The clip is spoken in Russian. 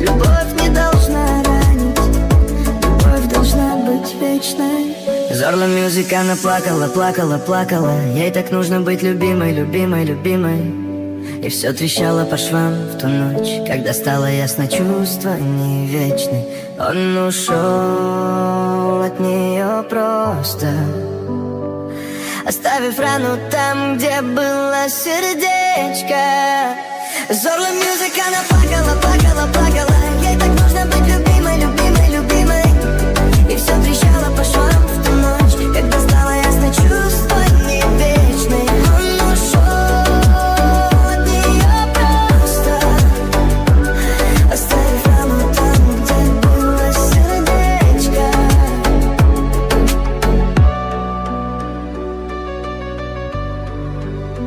Любовь не должна ранить, любовь должна быть вечной. Зорла Music, она плакала, плакала, плакала. Ей так нужно быть любимой, любимой, любимой. И все трещало по швам в ту ночь, когда стало ясно, чувства не вечны. Он ушел от нее просто, оставив рану там, где было сердечко. Зорла Music, она плакала, плакала, плакала.